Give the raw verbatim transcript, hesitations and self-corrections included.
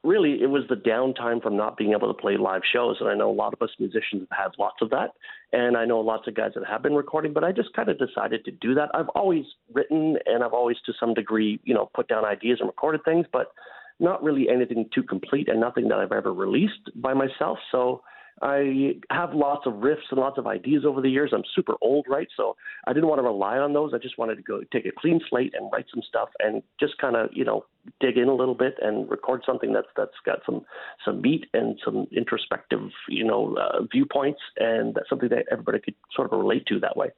really, it was the downtime from not being able to play live shows. And I know a lot of us musicians have had lots of that. And I know lots of guys that have been recording, but I just kind of decided to do that. I've always written and I've always, to some degree, you know, put down ideas and recorded things, but not really anything too complete and nothing that I've ever released by myself. So I have lots of riffs and lots of ideas over the years. I'm super old, right? So I didn't want to rely on those. I just wanted to go take a clean slate and write some stuff and just kind of, you know, dig in a little bit and record something that's that's got some some meat and some introspective, you know, uh, viewpoints, and that's something that everybody could sort of relate to that way.